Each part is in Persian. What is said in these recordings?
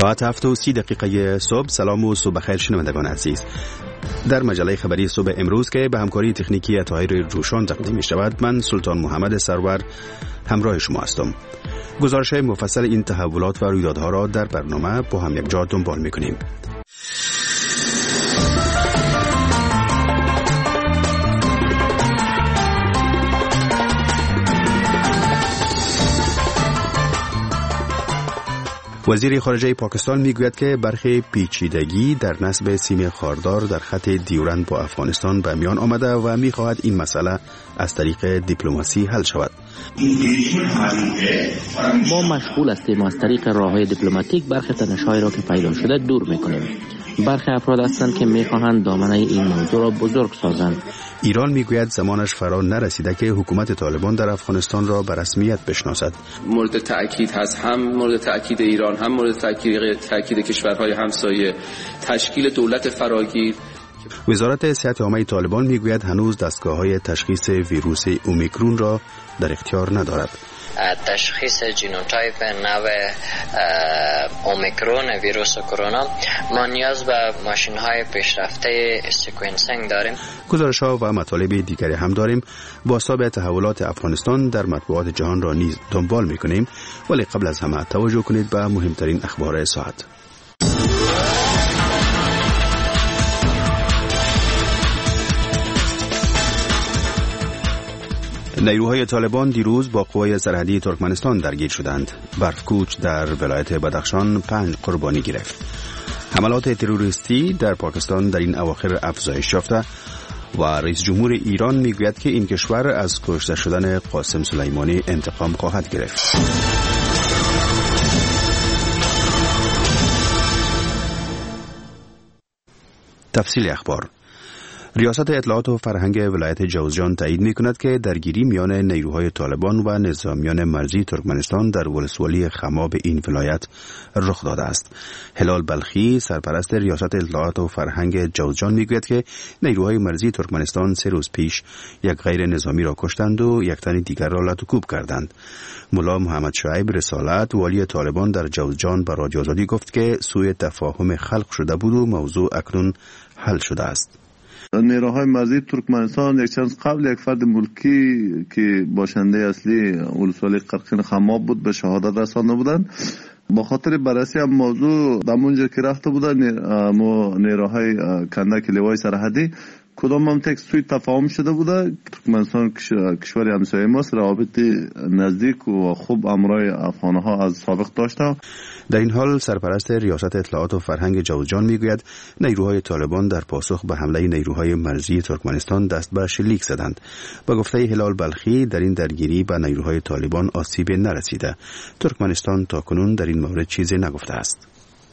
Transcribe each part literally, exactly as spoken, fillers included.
ساعت هفت و سی دقیقه صبح. سلام و صبح بخیر شنوندگان عزیز. در مجله خبری صبح امروز که به همکاری تکنیکی طاهر جوشان تقدیم می شود، من سلطان محمد سرور همراه شما هستم. گزارش مفصل این تحولات و رویدادها را در برنامه با هم یک جا دنبال می کنیم. وزیر خارجه پاکستان میگوید که برخی پیچیدگی در نصب سیم خاردار در خط دیورند با افغانستان به میان آمده و میخواهد این مسئله از طریق دیپلماسی حل شود. ما مشغول هستیم از طریق راههای دیپلماتیک برخی تنش‌هایی را که پیدا شده دور میکنیم. برخی افراد هستند که میخواهند دامنه این موضوع را بزرگ سازند. ایران میگوید زمانش فرا نرسیده که حکومت طالبان در افغانستان را به رسمیت بشناسد. مورد تأکید هست، هم مورد تأکید ایران هم مورد تأکید تأکید کشورهای همسایه، تشکیل دولت فراگیر. وزارت صحت عامه طالبان میگوید هنوز دستگاه‌های تشخیص ویروس اومیکرون را در اختیار ندارد. تشخیص ژنوتایپ نو اومیکرون ویروس کرونا ما نیاز به ماشین‌های پیشرفته سکوئنسینگ داریم. گزارش‌ها و مطالب دیگری هم داریم. با حساب تحولات افغانستان در مطبوعات جهان را نیز دنبال می‌کنیم، ولی قبل از همه توجه کنید به مهمترین اخبار ساعت. نیروهای طالبان دیروز با قوای سرحدی ترکمنستان درگیر شدند. برفکوچ در ولایت بدخشان پنج قربانی گرفت. حملات تروریستی در پاکستان در این اواخر افزایش یافته و رئیس جمهور ایران میگوید که این کشور از کشته شدن قاسم سلیمانی انتقام خواهد گرفت. تفصیل اخبار. ریاست اطلاعات و فرهنگ ولایت جوزجان تایید می‌کند که درگیری میان نیروهای طالبان و نظامیان مرزی ترکمنستان در ولسوالی خماب این ولایت رخ داده است. هلال بلخی سرپرست ریاست اطلاعات و فرهنگ جوزجان میگوید که نیروهای مرزی ترکمنستان سه روز پیش یک غیر نظامی را کشتند و یک تن دیگر را لطوکوب کردند. ملا محمد شعیب رسالت والی طالبان در جوزجان به رادیو آزادی گفت که سوء تفاهم خلق شده بود و موضوع اکنون حل شده است. نیروهای مرزی ترکمنستان یک چند قبل یک فرد ملکی که باشنده اصلی ولسوالی قرقین خماب بود به شهادت رسانده بودند. با خاطر بررسی هم موضوع در اونجا که رفته بودن نیروهای کندک لوای سرحدی کدام هم تک سوی تفاهم شده بوده. ترکمنستان کشور همسایه ماست، روابط نزدیک و خوب امرای افغانها از سابق داشته. در این حال سرپرست ریاست اطلاعات و فرهنگ جوزجان میگوید نیروهای طالبان در پاسخ به حمله نیروهای مرزی ترکمنستان دست به شلیک زدند. با گفته هلال بلخی در این درگیری به نیروهای طالبان آسیب نرسیده. ترکمنستان تاکنون در این مورد چیزی نگفته است.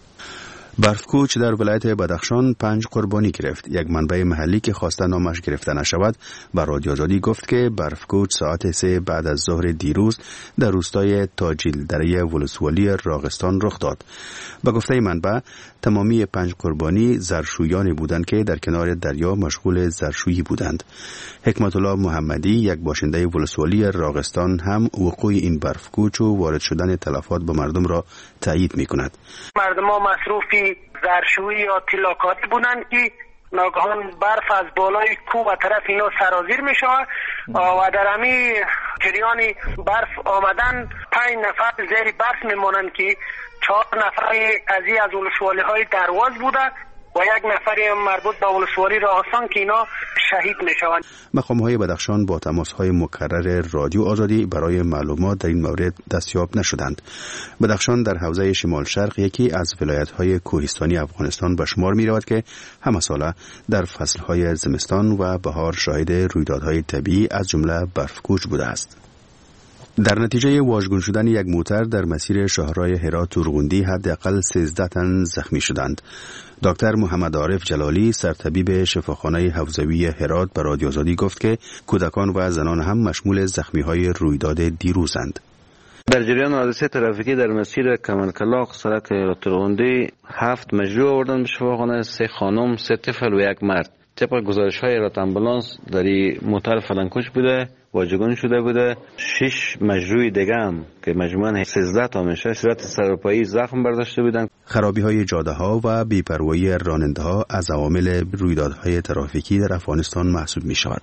برفکوچ در ولایت بدخشان پنج قربانی گرفت. یک منبع محلی که خواسته نامش گرفته نشود به رادیو آزادی گفت که برفکوچ ساعت سه بعد از ظهر دیروز در روستای تاجیل دره ولسوالی راغستان رخ داد. به گفته منبع تمامی پنج قربانی زرشویانی بودند که در کنار دریا مشغول زرشویی بودند. حکمت الله محمدی یک باشنده ولسوالی راغستان هم وقوع این برفکوچ و وارد شدن تلفات به مردم را تایید می‌کند. مردم ها مصروفی زرشویی یا تلاکاتی بودند که ناگهان برف از بالای کوه و طرف اینا سرازیر می شود و در همین جریان برف آمدن پنج نفر زیر برف می مانند که چهار نفر از این از ولسوالی های درواز بوده و یک نفری مربوط به ولسوالی راغستان که اینا شهید می شوند. مقام های بدخشان با تماس های مکرر رادیو آزادی برای معلومات در این مورد دستیاب نشدند. بدخشان در حوزه شمال شرق یکی از ولایت های کوهستانی افغانستان به شمار می رود که همه ساله در فصل های زمستان و بهار شاهد رویدادهای طبیعی از جمله برفکوچ بوده است. در نتیجه واژگون شدن یک موتر در مسیر شاهراه هرات تورغوندی حداقل سیزده تن زخمی شدند. دکتر محمد عارف جلالی سرطبیب شفاخانه حوزوی هرات به رادیو آزادی گفت که کودکان و زنان هم مشمول زخمی‌های رویداد دیروزند. در جریان حادثه ترافیکی در مسیر کمالکلاق سرک تورغوندی هفت مجروح آوردن به شفاخانه، سه خانم، سه طفل و یک مرد. طبق گزارش های ایالت امبولانس در موتر فلانکوش بوده، واژگون شده بوده. شش مجروح دیگه هم که مجموعاً سیزده تا میشه صورت سرپایی زخم برداشته بودن. خرابی های جاده ها و بی‌پروایی راننده ها از عوامل رویدادهای ترافیکی در افغانستان محسوب می شود.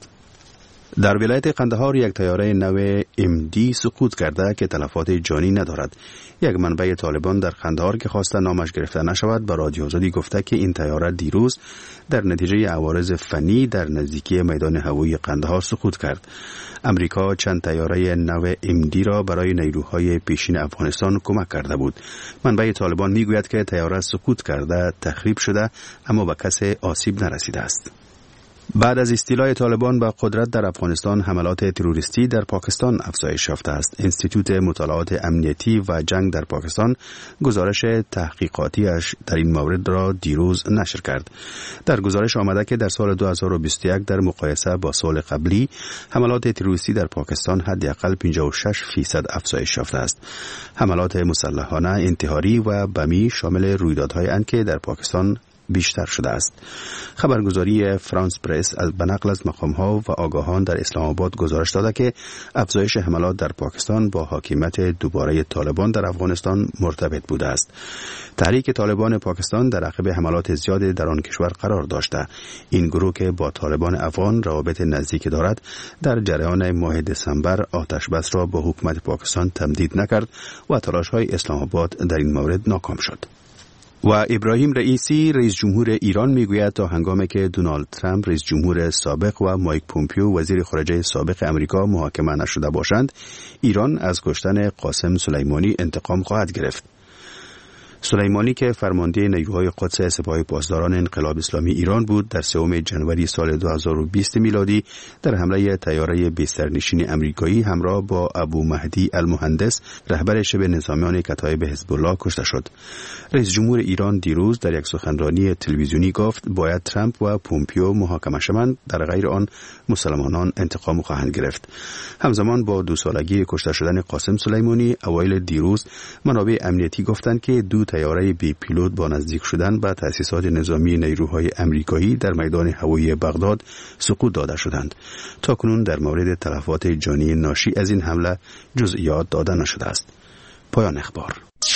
در ولایت قندهار یک طیاره نو ام دی سقوط کرده که تلفات جانی ندارد. یک منبع طالبان در قندهار که خواسته نامش گرفته نشود به رادیو آزادی گفته که این طیاره دیروز در نتیجه عوارض فنی در نزدیکی میدان هوایی قندهار سقوط کرد. امریکا چند طیاره نو ام دی را برای نیروهای پیشین افغانستان کمک کرده بود. منبع طالبان میگوید که طیاره سقوط کرده تخریب شده اما به کسی آسیب نرسیده است. بعد از استیلای طالبان به قدرت در افغانستان، حملات تروریستی در پاکستان افزایش یافته است. انستیتوت مطالعات امنیتی و جنگ در پاکستان گزارش تحقیقاتیش در این مورد را دیروز نشر کرد. در گزارش آمده که در سال دو هزار و بیست و یک در مقایسه با سال قبلی حملات تروریستی در پاکستان حداقل پنجاه و شش درصد افزایش یافته است. حملات مسلحانه، انتحاری و بمی شامل رویدادهای اند که در پاکستان بیشتر شده است. خبرگزاری فرانس پرس از به نقل از مقام‌ها و آگاهان در اسلام آباد گزارش داده که افزایش حملات در پاکستان با حاکمیت دوباره طالبان در افغانستان مرتبط بوده است. تحریک طالبان پاکستان در عقب حملات زیاد در آن کشور قرار داشته. این گروه که با طالبان افغان روابط نزدیک دارد، در جریان ماه دسامبر آتش بس را با حکومت پاکستان تمدید نکرد و تلاش‌های اسلام آباد در این مورد ناکام شد. و ابراهیم رئیسی رئیس جمهور ایران میگوید تا هنگامی که دونالد ترامپ رئیس جمهور سابق و مایک پومپیو وزیر خارجه سابق امریکا محاکمه نشده باشند، ایران از کشتن قاسم سلیمانی انتقام خواهد گرفت. سلیمانی که فرمانده نیروهای قدس سپاه پاسداران انقلاب اسلامی ایران بود، در سوم ژانویه سال دو هزار و بیست میلادی در حمله طیاره بسترنشین امریکایی همراه با ابو مهدی المهندس رهبر شبه نظامیان کتایب حزب الله کشته شد. رئیس جمهور ایران دیروز در یک سخنرانی تلویزیونی گفت باید ترامپ و پومپیو محاکمه شوند، در غیر آن مسلمانان انتقام خواهند گرفت. همزمان با دو سالگی کشته شدن قاسم سلیمانی، اوایل دیروز منابع امنیتی گفتند که دو طیاره بی پیلوت با نزدیک شدن به تأسیسات نظامی نیروهای امریکایی در میدان هوایی بغداد سقوط داده شدند. تاکنون در مورد تلفات جانی ناشی از این حمله جزئیات داده نشده است. پایان اخبار.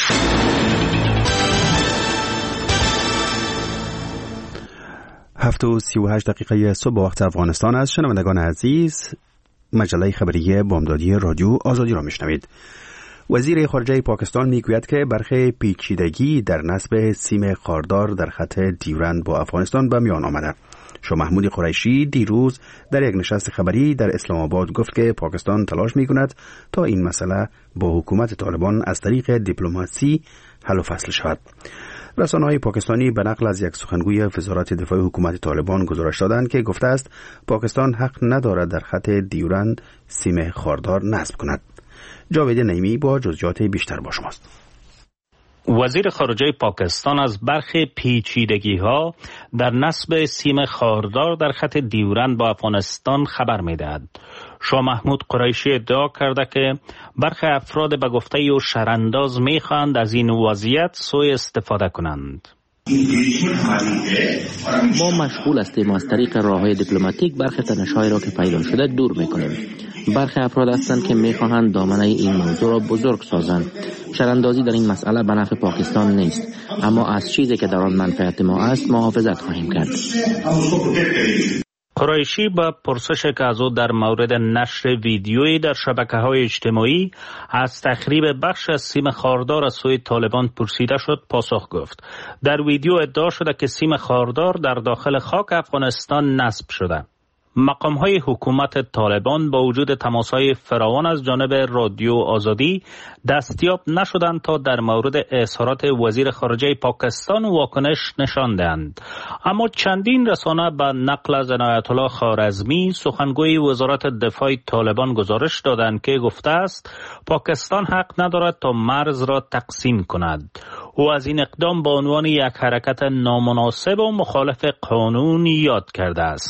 هفت و سی و هشت دقیقه صبح وقت افغانستان است. شنوندگان عزیز، مجله خبری بامدادی رادیو آزادی را میشنوید. وزیر خارجه پاکستان میگوید که برخی پیچیدگی در نصب سیم خاردار در خط دیورند با افغانستان به میان آمده. شاه محمود قریشی دیروز در یک نشست خبری در اسلام آباد گفت که پاکستان تلاش میکند تا این مسئله با حکومت طالبان از طریق دیپلماسی حل و فصل شود. رسانه‌های پاکستانی به نقل از یک سخنگوی وزارت دفاع حکومت طالبان گزارش دادند که گفته است پاکستان حق ندارد در خط دیورند سیم خاردار نصب کند. جاوید نعیمی با جزئیات بیشتر با شماست. وزیر خارجه پاکستان از برخی پیچیدگی‌ها در نصب سیم خاردار در خط دیورند با افغانستان خبر می‌دهد. شاه محمود قریشی ادعا کرده که برخی افراد به گفته او شرانداز می‌خواهند از این وضعیت سوء استفاده کنند. ما مشغول هستیم از طریق راه‌های دیپلماتیک برخی تنش‌هایی را که پیدا شده دور می‌کنیم. برخی افراد هستند که می‌خواهند دامنه این موضوع را بزرگ سازند. شراندازی در این مسئله به نفع پاکستان نیست، اما از چیزی که در آن منفعت ما است محافظت خواهیم کرد. قریشی با پرسش که از او در مورد نشر ویدیویی در شبکه‌های اجتماعی از تخریب بخش از سیم خاردار از سوی طالبان پرسیده شد پاسخ گفت. در ویدیو ادعا شده که سیم خاردار در داخل خاک افغانستان نصب شده. مقام‌های حکومت طالبان با وجود تماس‌های فراوان از جانب رادیو آزادی دستیاب نشدند تا در مورد اظهارات وزیر خارجه پاکستان واکنش نشان دهند. اما چندین رسانه به نقل از عنایت الله خوارزمی سخنگوی وزارت دفاع طالبان گزارش دادند که گفته است پاکستان حق ندارد تا مرز را تقسیم کند. او از این اقدام به عنوان یک حرکت نامناسب و مخالف قانون یاد کرده است.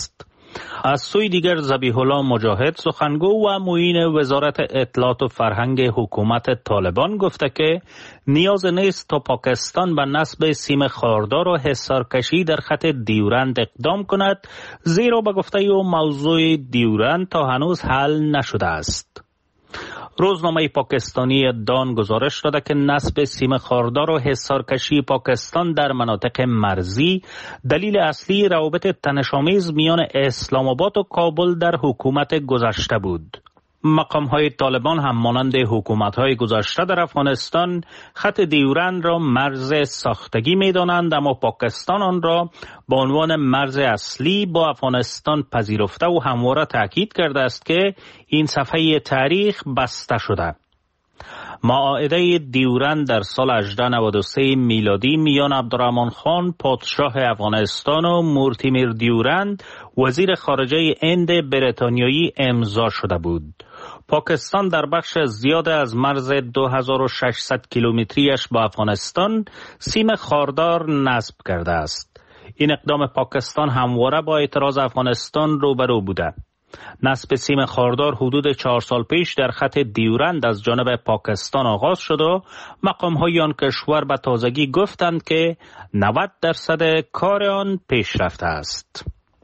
از سوی دیگر ذبیح الله مجاهد سخنگو و معین وزارت اطلاعات و فرهنگ حکومت طالبان گفته که نیاز نیست تا پاکستان به نصب سیم خاردار و حصارکشی در خط دیورند اقدام کند، زیرا به گفته او موضوع دیورند تا هنوز حل نشده است. روزنامه پاکستانی دان گزارش داده که نصب سیم خاردار و حصارکشی پاکستان در مناطق مرزی دلیل اصلی روابط تنش‌آمیز میان اسلام آباد و کابل در حکومت گذشته بود. مقام‌های طالبان هم مانند حکومت‌های گذشته در افغانستان خط دیورند را مرز ساختگی می‌دانند، اما پاکستان آن را به عنوان مرز اصلی با افغانستان پذیرفته و همواره تاکید کرده است که این صفحه تاریخ بسته شده. معاهده دیورند در سال هزار و هشتصد و نود و سه میلادی میان عبدالرحمن خان پادشاه افغانستان و مورتیمر دیورند وزیر خارجه هند بریتانیایی امضا شده بود. پاکستان در بخش زیاد از مرز دو هزار و ششصد کیلومتریش با افغانستان سیم خاردار نصب کرده است. این اقدام پاکستان همواره با اعتراض افغانستان روبرو بوده. نصب سیم خاردار حدود چهار سال پیش در خط دیورند از جانب پاکستان آغاز شد و مقام‌های آن کشور به تازگی گفتند که نود درصد کار آن پیش رفته است.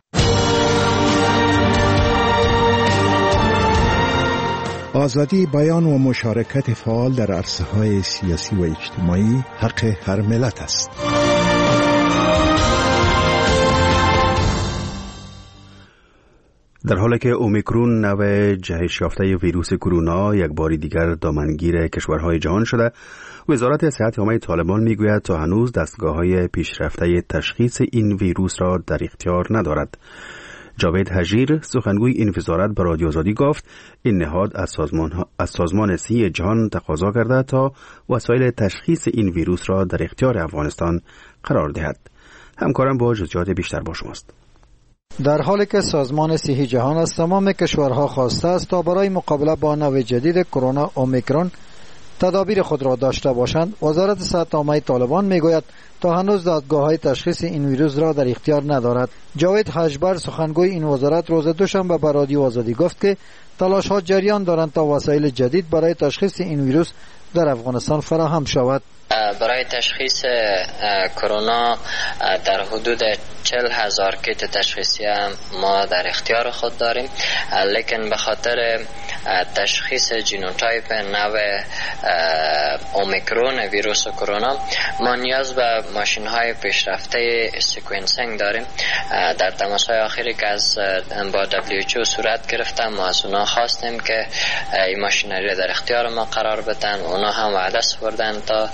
آزادی بیان و مشارکت فعال در عرصه‌های سیاسی و اجتماعی حق هر ملت است. در حالی که اومیکرون نوع جهش یافته ویروس کرونا یک بار دیگر دامنگیر کشورهای جهان شده، وزارت صحت عامه طالبان میگوید تا هنوز دستگاه‌های پیشرفته تشخیص این ویروس را در اختیار ندارد. جاوید حجیر سخنگوی این وزارت به رادیو آزادی گفت این نهاد از سازمان از سازمان صحی جهان تقاضا کرده تا وسایل تشخیص این ویروس را در اختیار افغانستان قرار دهد. همکارم با جزئیات بیشتر با شماست. در حالی که سازمان صحی جهان از تمام کشورها خواسته است تا برای مقابله با نوع جدید کرونا اومیکرون تدابیر خود را داشته باشند، وزارت صحت عامه طالبان میگوید تا هنوز دادگاه‌های تشخیص این ویروس را در اختیار ندارد. جاوید حجبر سخنگوی این وزارت روز دوشنبه به رادیو آزادی گفت که تلاش‌ها جریان دارند تا وسایل جدید برای تشخیص این ویروس در افغانستان فراهم شود. برای تشخیص کرونا در حدود چهل هزار کیت تشخیصی ما در اختیار خود داریم، لیکن به خاطر تشخیص جینوتایپ نو اومیکرون ویروس کرونا ما نیاز به ماشین های پیشرفته سیکوینسینگ داریم. در تماس های آخری که از با دبلیو اچ او صورت گرفتم ما از اونا خواستیم که این ماشینری را در اختیار ما قرار بدن. اونا هم وعده سپردن تا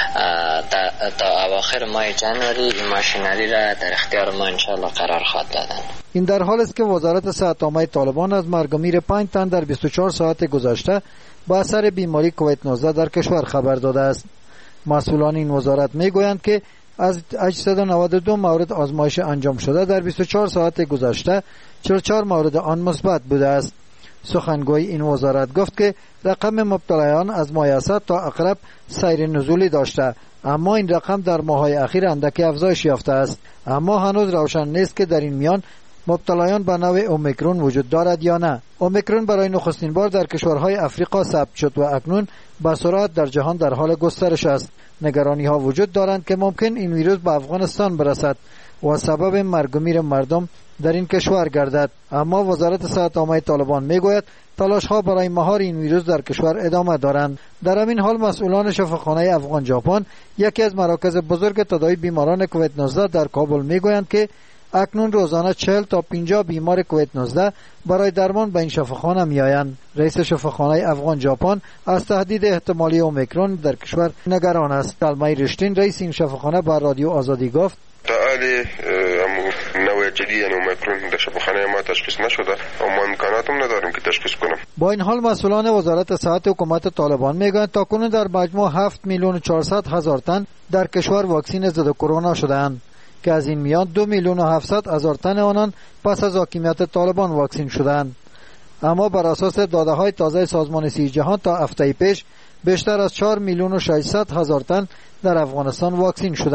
تا اواخر ماه جنوری این ماشینری را در اختیار ما انشاءالله قرار خواهد دادن. این در حال است که وزارت صحت عامه طالبان از مرگ و میر پنج تن در بیست و چهار ساعت گذشته با اثر بیماری کووید نوزده در کشور خبر داده است. مسئولان این وزارت میگویند که از هشتصد و نود و دو مورد آزمایش انجام شده در بیست و چهار ساعت گذشته چهل و چهار مورد آن مثبت بوده است. سخنگوی این وزارت گفت که رقم مبتلایان از ماه اسد تا اقرب سیر نزولی داشته، اما این رقم در ماه‌های اخیر اندکی افزایش یافته است. اما هنوز روشن نیست که در این میان مبتلایان به نوع اومیکرون وجود دارد یا نه. اومیکرون برای نخستین بار در کشورهای افریقا ثبت شد و اکنون به سرعت در جهان در حال گسترش است. نگرانی ها وجود دارند که ممکن این ویروس به افغانستان برسد و سبب مرگ و میر مردم در این کشور گردد. اما وزارت صحت عامه طالبان میگوید تلاش ها برای مهار این ویروس در کشور ادامه دارند. در همین حال مسئولان شفاخانه افغان ژاپن، یکی از مراکز بزرگ تداوی بیماران کووید نوزده در کابل، میگویند که اکنون روزانه چهل تا پنجاه بیمار کووید نوزده برای درمان به این شفاخانه میآیند. رئیس شفاخانه افغان ژاپن از تهدید احتمالی اومیکرون در کشور نگران است. سلمای رشتین رئیس این شفاخانه با رادیو آزادی گفت تعالی نوع جدید یعنی اومیکرون در شفاخانه ما تشخیص نشده و ما امکانات هم نداریم که تشخیص کنیم. با این حال مسئولان وزارت صحت حکومت طالبان میگویند تاکنون در مجموع هفت میلیون و چهارصد هزار تن در کشور واکسین ضد کرونا شدهاند که از این میان دو میلیون و هفتصد هزار تن آنان پس از حاکمیت طالبان واکسین شدند. اما بر اساس داده های تازه سازمان صحی جهان تا هفته پیش بیشتر از چهار میلیون و ششصد هزار تن در افغانستان واکسین شدند.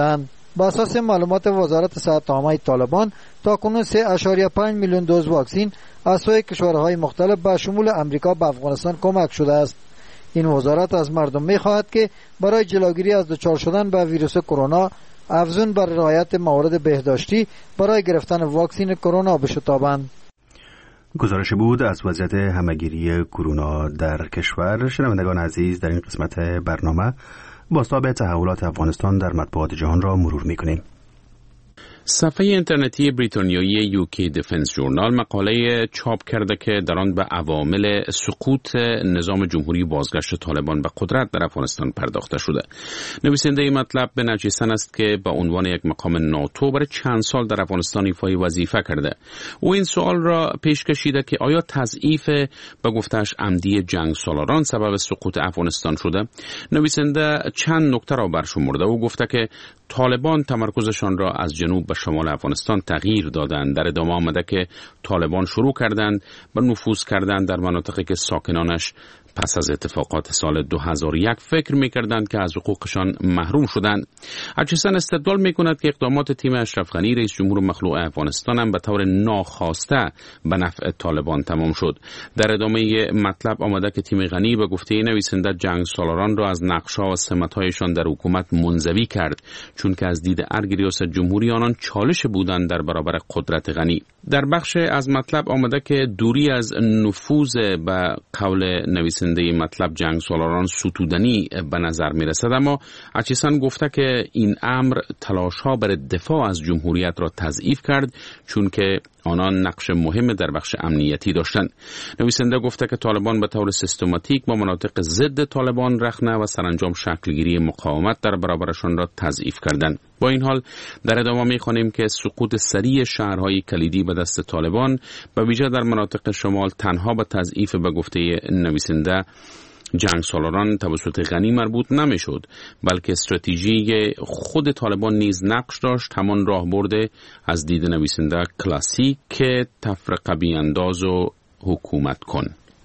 با اساس معلومات وزارت صحت عامه طالبان تا کنون سه ممیز پنج میلیون دوز واکسن از سوی کشورهای مختلف به شمول امریکا به افغانستان کمک شده است. این وزارت از مردم می‌خواهد که برای جلوگیری از دچار شدن به ویروس کرونا افزون بر رعایت موارد بهداشتی برای گرفتن واکسن کرونا بشتابند. گزارش بود از وضعیت همهگیری کرونا در کشور. شنوندگان عزیز، در این قسمت برنامه بازتاب تحولات افغانستان در مطبوعات جهان را مرور می‌کنیم. صفحه اینترنتی بریتانیایی یوکی دیفنس جورنال مقاله چاپ کرده که در آن به عوامل سقوط نظام جمهوری بازگشت طالبان به قدرت در افغانستان پرداخته شده. نویسنده این مطلب بن اچیسن است که به عنوان یک مقام ناتو برای چند سال در افغانستان ایفای وظیفه کرده. او این سوال را پیش کشیده که آیا تضعیف به گفته‌اش عمدی جنگ سالاران سبب سقوط افغانستان شده؟ نویسنده چند نکته را برشمرده و گفته که طالبان تمرکزشان را از جنوب به شمال افغانستان تغییر دادند. در ادامه آمده که طالبان شروع کردند به نفوذ کردن در مناطقی که ساکنانش پس از اتفاقات سال دو هزار و یک فکر می‌کردند که از حقوقشان محروم شدند. اچیسن استدلال می‌کند که اقدامات تیم اشرف غنی رئیس جمهور مخلوع افغانستان هم به طور ناخواسته به نفع طالبان تمام شد. در ادامه مطلب آمده که تیم غنی به گفته نویسنده جنگ سالاران را از نقش‌ها و سمت‌هایشان در حکومت منزوی کرد، چون که از دید ارگ ریاست جمهوری آنان چالش بودند در برابر قدرت غنی. در بخش از مطلب آمده که دوری از نفوذ به قول نویسنده مطلب جنگ سالاران ستودنی به نظر می رسد، اما اچیسن گفته که این امر تلاش‌ها برای دفاع از جمهوریت را تضعیف کرد، چون که آنان نقش مهم در بخش امنیتی داشتند. نویسنده گفته که طالبان به طور سیستماتیک با مناطق ضد طالبان رخنه و سرانجام شکلگیری مقاومت در برابرشان را تضعیف کردند. با این حال در ادامه می‌خوانیم که سقوط سریع شهرهای کلیدی به دست طالبان به ویژه در مناطق شمال تنها به تضعیف به گفته نویسنده جنگ سالاران توسط غنی مربوط نمیشد، بلکه استراتژی خود طالبان نیز نقش داشت، همان راهبرد از دید نویسنده کلاسیک که تفرقه بیانداز و حکومت کن.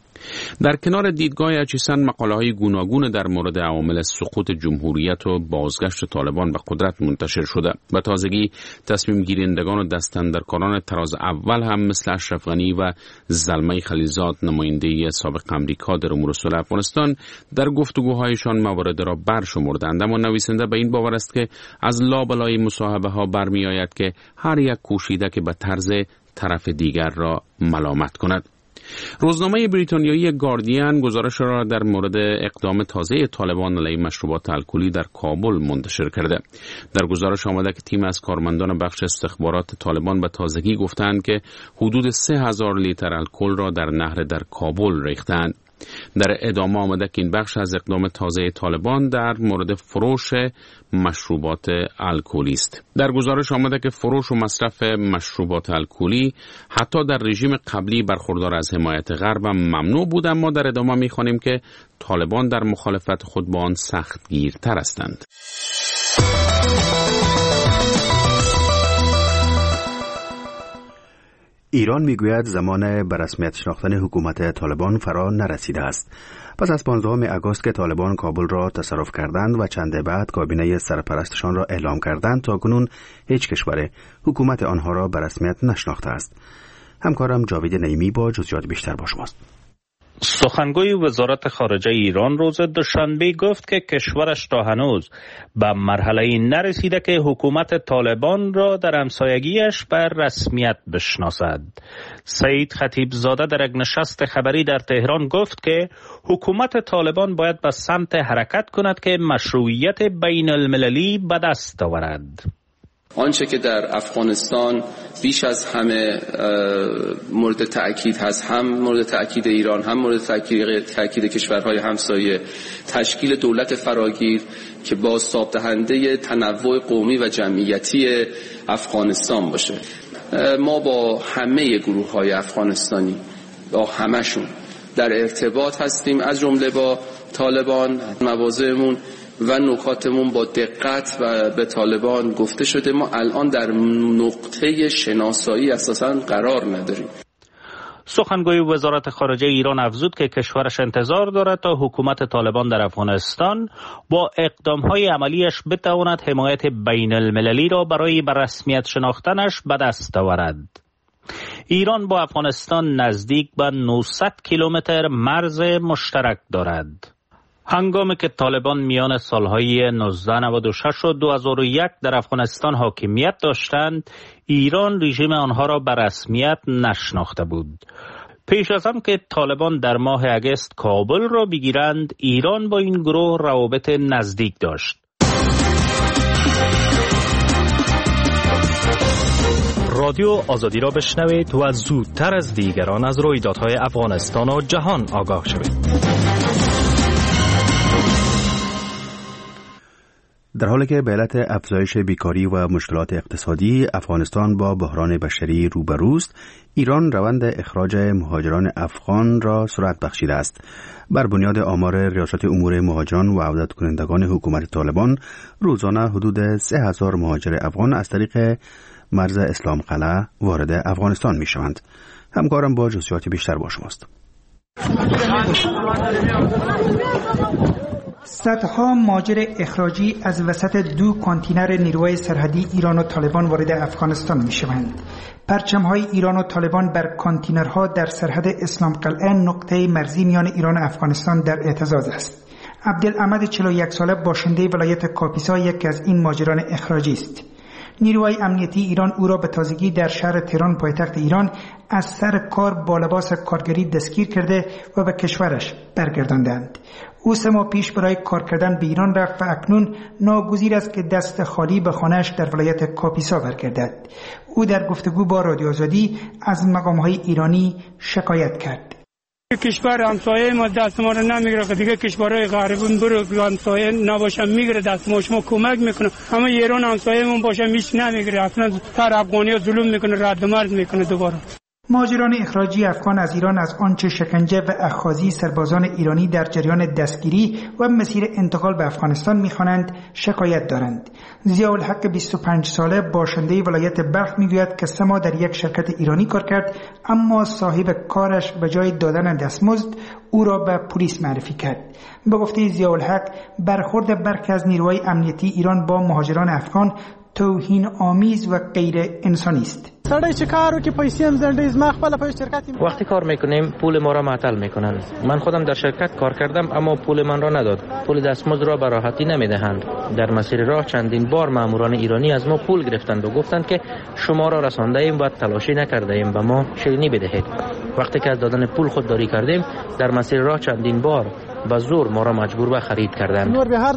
در کنار دیدگاه اچیسن مقاله‌های گوناگون در مورد عوامل سقوط جمهوریت و بازگشت طالبان به قدرت منتشر شده. به تازگی تصمیم گیرندگان و دستاندرکاران تراز اول هم مثل اشرف غنی و زلمه خلیلزاد نماینده سابق امریکا در امور صلح افغانستان در گفتگوهایشان موارد را برشمردند، اما نویسنده به این باور است که از لابلای مصاحبه ها برمیآید که هر یک کوشیده که به طرز طرف دیگر را ملامت کند. روزنامه بریتانیایی گاردین گزارش را در مورد اقدام تازه طالبان علیه مشروبات الکلی در کابل منتشر کرده. در گزارش آمده که تیم از کارمندان بخش استخبارات طالبان به تازگی گفتند که حدود سه هزار لیتر الکل را در نهر در کابل ریختند. در ادامه آمده که این بخش از اقدام تازه طالبان در مورد فروش مشروبات الکلی است. در گزارش آمده که فروش و مصرف مشروبات الکلی حتی در رژیم قبلی برخوردار از حمایت غرب ممنوع بود، اما در ادامه می‌خوانیم که طالبان در مخالفت خود با آن سختگیرتر هستند. ایران میگوید زمان به رسمیت شناختن حکومت طالبان فرا نرسیده است. پس از پانزدهم آگوست که طالبان کابل را تصرف کردند و چند بعد کابینه سرپرستشان را اعلام کردند، تا کنون هیچ کشور حکومت آنها را به رسمیت نشناخته است. همکارم جاوید نعیمی با جزئیات بیشتر با شماست. سخنگوی وزارت خارجه ایران روز دوشنبه گفت که کشورش تا هنوز به مرحله نرسیده که حکومت طالبان را در همسایگیش بر رسمیت بشناسد. سعید خطیبزاده در یک نشست خبری در تهران گفت که حکومت طالبان باید به سمت حرکت کند که مشروعیت بین المللی به دست آورد. آنچه که در افغانستان بیش از همه مورد تأکید هست، هم مورد تأکید ایران هم مورد تأکید, تأکید کشورهای همسایه، تشکیل دولت فراگیر که بازتاب دهنده تنوع قومی و جمعیتی افغانستان باشه. ما با همه گروه های افغانستانی، با همشون در ارتباط هستیم، از جمله با طالبان. مواضعمون و نکاتمون با دقت و به طالبان گفته شده. ما الان در نقطه شناسایی اساساً قرار نداریم. سخنگوی وزارت خارجه ایران افزود که کشورش انتظار دارد تا حکومت طالبان در افغانستان با اقدامهای عملیش بتواند حمایت بین المللی را برای به رسمیت شناختنش به دست آورد. ایران با افغانستان نزدیک به نهصد کیلومتر مرز مشترک دارد. هنگامی که طالبان میان سالهای نوزده نود و شش و دو هزار و یک در افغانستان حاکمیت داشتند، ایران رژیم آنها را به رسمیت نشناخته بود. پیش از آن که طالبان در ماه اگست کابل را بگیرند، ایران با این گروه روابط نزدیک داشت. رادیو آزادی را بشنوید و زودتر از دیگران از رویدادهای افغانستان و جهان آگاه شوید. در حالی که به علت افزایش بیکاری و مشکلات اقتصادی افغانستان با بحران بشری روبروست، ایران روند اخراج مهاجران افغان را سرعت بخشیده است. بر بنیاد آمار ریاست امور مهاجران و عودت کنندگان حکومت طالبان، روزانه حدود سه هزار مهاجر افغان از طریق مرز اسلام قلعه وارد افغانستان می شوند. همکارم با جزئیات بیشتر با شماست. صدها مهاجر اخراجی از وسط دو کانتینر نیروهای سرحدی ایران و طالبان وارد افغانستان می شوند. پرچم‌های ایران و طالبان بر کانتینرها در سرحد اسلام قلعه نقطه مرزی میان ایران و افغانستان در اعتزاز است. عبدالاحمد چهل و یک ساله باشنده ولایت کاپیسا یکی از این مهاجران اخراجی است. نیروهای امنیتی ایران او را به تازگی در شهر تهران پایتخت ایران از سر کار با لباس کارگری دستگیر کرده و به کشورش برگرداندند. او سه ماه پیش برای کار کردن به ایران رفت و اکنون ناگزیر است که دست خالی به خانه‌اش در ولایت کاپیسا برگردد. او در گفتگو با رادیو آزادی از مقام‌های ایرانی شکایت کرد. کشور همسایه ما دست ما رو نمیگیره که دیگه کشورهای غربی برو همسایه نباشه میگیره دست ما، شما کمک میکنه، اما ایران همسایه‌مون باشه میش نمیگیره، اصلا تر افغانی‌ها ظلم میکنه، رد مرد میکنه. دوباره مهاجران اخراجی افغان از ایران از آنچه شکنجه و اخاذی سربازان ایرانی در جریان دستگیری و مسیر انتقال به افغانستان می‌خوانند شکایت دارند. ضیاءالحق بیست و پنج ساله باشنده ولایت بلخ میگوید که سه ماه در یک شرکت ایرانی کار کرد، اما صاحب کارش به جای دادن دستمزد او را به پلیس معرفی کرد. به گفته ضیاءالحق، برخورد برخی از نیروهای امنیتی ایران با مهاجران افغان توهین آمیز و غیر انسانی است. وقتی کار میکنیم پول ما را معطل میکنند. من خودم در شرکت کار کردم اما پول من را نداد. پول دستمزد را به راحتی نمیدهند. در مسیر راه چندین بار ماموران ایرانی از ما پول گرفتند و گفتند که شما را رسانده ایم و تلاشی نکرده ایم و ما شیرینی بدهید. وقتی که از دادن پول خودداری کردیم در مسیر راه چندین بار با زور ما را مجبور به خرید کردند.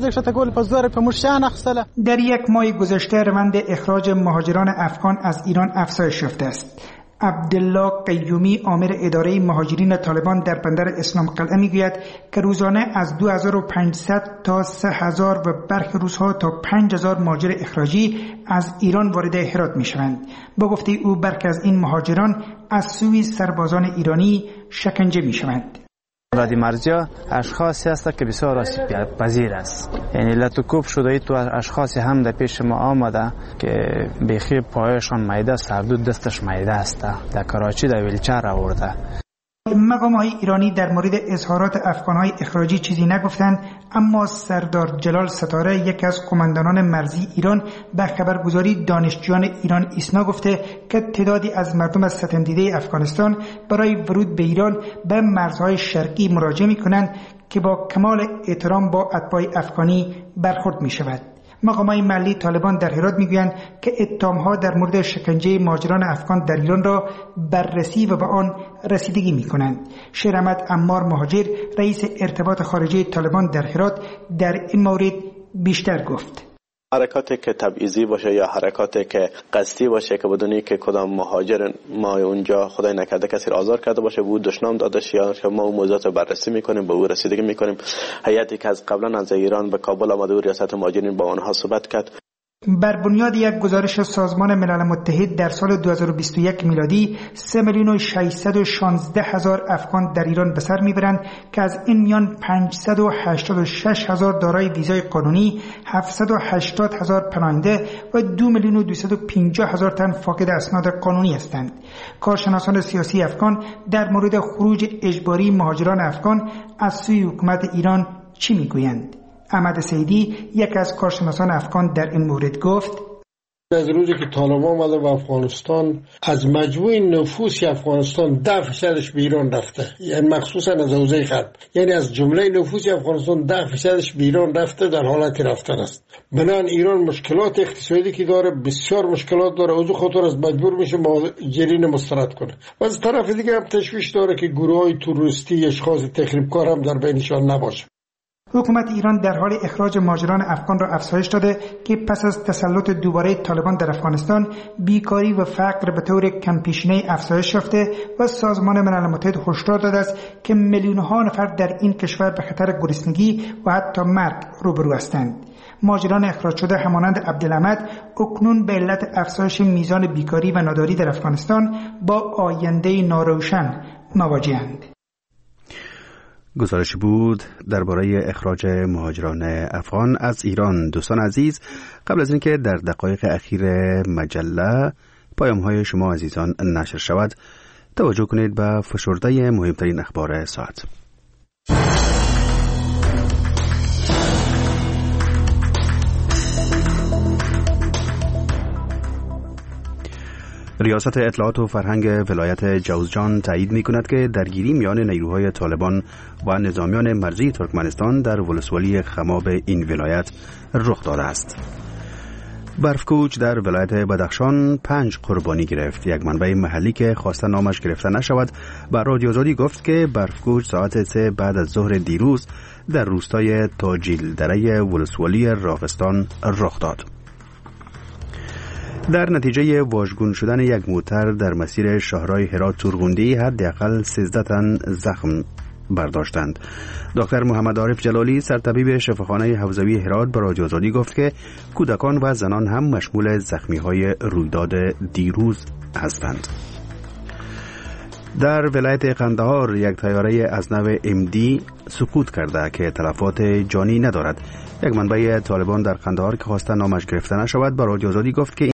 در یک ماه گذشته روند اخراج مهاجران افغان از ایران افزایش یافته است. عبدالله قیومی آمر اداره مهاجرین طالبان در بندر اسلام قلعه میگوید که روزانه از دو هزار و پانصد تا سه هزار و برخی روزها تا پنج هزار مهاجر اخراجی از ایران وارد هرات میشوند. با گفته او برخی از این مهاجران از سوی سربازان ایرانی شکنجه میشوند. رادی مرجع اشخاصی هست که بسیار آسیب پذیر است، یعنی لطوکوب شده ای تو اشخاصی هم در پیش ما آمده که بیخی پایشان میده است، هر دو دستش میده است، در کراچی در ویلچر آورده. مقام‌های ایرانی در مورد اظهارات افغان‌های اخراجی چیزی نگفتند، اما سردار جلال ستاره یکی از قماندانان مرزی ایران به خبرگزاری دانشجویان ایران ایسنا گفته که تعدادی از مردم از ستمدیده افغانستان برای ورود به ایران به مرزهای شرقی مراجعه می‌کنند که با کمال احترام با اتباع افغانی برخورد می‌شود. مقامات محلی طالبان در هرات میگویند که اتهام‌ها در مورد شکنجه مهاجران افغان در ایران را بررسی و به آن رسیدگی می‌کنند. شیر احمد عمار مهاجر رئیس ارتباط خارجی طالبان در هرات در این مورد بیشتر گفت. حرکاتی که تبعیضی باشه یا حرکاتی که قصدی باشه که بدونی که کدام مهاجر ما اونجا خدای نکرده کسی آزار کرده باشه بود دشنام داده یا ما اون موضوعات رو بررسی میکنیم، به او رسیدگی میکنیم. هیئتی که از قبلا از ایران به کابل آمده و ریاست مهاجرین با آنها صحبت کرد. بر بنیاد یک گزارش سازمان ملل متحد در سال دو هزار و بیست و یک میلادی سه میلیون و ششصد و شانزده هزار افغان در ایران به سر میبرند که از این میان پانصد و هشتاد و شش هزار دارای ویزای قانونی، هفتصد و هشتاد هزار پناهنده و دو میلیون و دویست و پنجاه هزار تن فاقد اسناد قانونی هستند. کارشناسان سیاسی افغان در مورد خروج اجباری مهاجران افغان از سوی حکومت ایران چی میگویند؟ احمد سیدی یک از کارشناسان افغان در این مورد گفت: از روزی که طالبان آمده به افغانستان از مجموع نفوس افغانستان ده فیصدش به ایران رفته، یعنی مخصوصا از حوزه غرب، یعنی از جمله نفوس افغانستان ده فیصدش به ایران رفته، در حالت رفتن است. بنان ایران مشکلات اقتصادی که داره، بسیار مشکلات داره، از خاطر از مجبور میشه مهاجرین مسترد کنه. و از طرف دیگه هم تشویش داره که گروه‌های تروریستی، اشخاص تخریبکار هم در بینشان نباشه. حکومت ایران در حال اخراج مهاجران افغان را افزایش داده که پس از تسلط دوباره طالبان در افغانستان بیکاری و فقر به طور کمپیشینه افزایش یافته و سازمان ملل متحد هشدار داده است که میلیون‌ها نفر در این کشور به خطر گرسنگی و حتی مرگ روبرو هستند. مهاجران اخراج شده همانند عبدالحمد اکنون به علت افزایش میزان بیکاری و ناداری در افغانستان با آینده ناروشن مواجه‌اند. گزارش بود درباره اخراج مهاجران افغان از ایران. دوستان عزیز، قبل از اینکه در دقایق اخیر مجله پیام‌های شما عزیزان نشر شود، توجه کنید به فشرده مهمترین اخبار ساعت. ریاست اطلاعات و فرهنگ ولایت جوزجان تایید می کند که درگیری میان نیروهای طالبان و نظامیان مرزی ترکمنستان در ولسوالی خماب این ولایت رخ داده است. برفکوچ در ولایت بدخشان پنج قربانی گرفت. یک منبع محلی که خواسته نامش گرفته نشود به رادیو آزادی گفت که برفکوچ ساعت سه بعد از ظهر دیروز در روستای تاجیل دره ولسوالی راغستان رخ داد. در نتیجه واژگون شدن یک موتر در مسیر شاهراه هرات تورغوندی حداقل سیزده تن زخم برداشتند. دکتر محمد عارف جلالی سرطبیب شفاخانه حوزوی هرات به رادیو آزادی گفت که کودکان و زنان هم مشمول زخمی‌های رویداد دیروز هستند. در ولایت قندهار یک طیاره از نوع ام دی سقوط کرده که تلفات جانی ندارد. یک منبع طالبان در قندهار که خواسته نامش گرفته نشود به رادیو آزادی گفت که